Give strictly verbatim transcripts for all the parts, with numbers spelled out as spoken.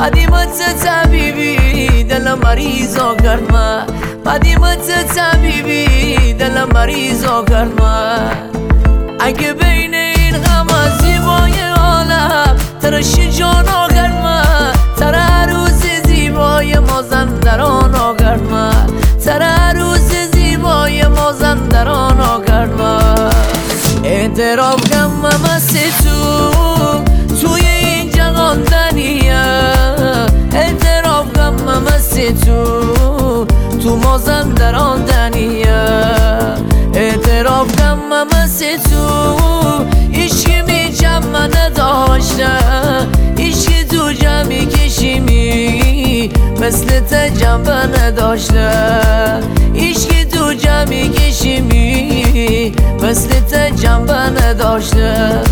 قدیمت طبیبی دل مریضا کرد من قدیمت طبیبی دل مریضا کرد من اگه بین این غم زیبای عالم ترش جانا کرد من تر عروس زیبای مازندران کرد من تر عروس زیبای مازندران کرد من اعتراف کم مست تو توی این جهان دنیا اعتراف کم مست تو تو مازندران دنیا اعتراف کم مست تو عشقی می جمع نداشتم عشقی تو جمعی کشیمی مثل تجمع نداشتم عشقی تو جمعی کشیمی مثل تجمع نداشتم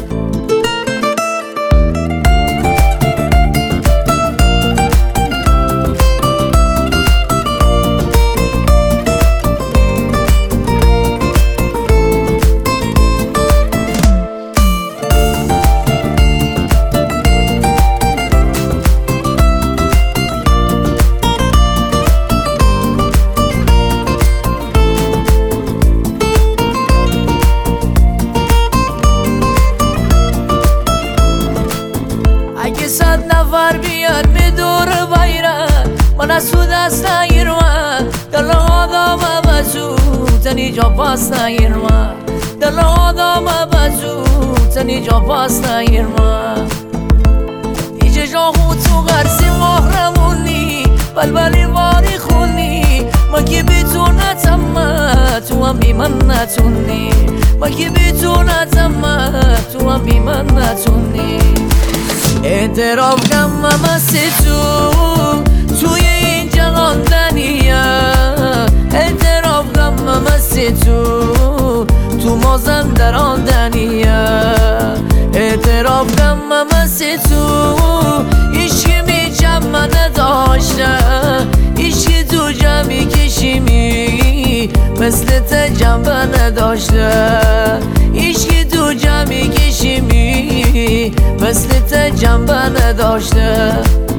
اگه صد نفر بیاد می دور بیرن من از تو دست نگیرم دل آدم بزو تنی جا پاس نگیرم دل آدم بزو تنی جا پاس نگیرم دیجه جا خود تو غرسی محرمونی بلبلی باری خونی ما که بی تو نتمه تو هم بی من نتونی ما که بی تو نتمه تو هم بی من نتونی اعتراف کم مست تو توی این جهان دنیا اعتراف کم مست تو تو مازندران دنیا اعتراف کم مست تو عشقی می جمع نداشتم عشقی تو جمعی کشیمی مثل تجمع نداشتم عشقی تو جمعی کشیمی مثل تجمع نداشتم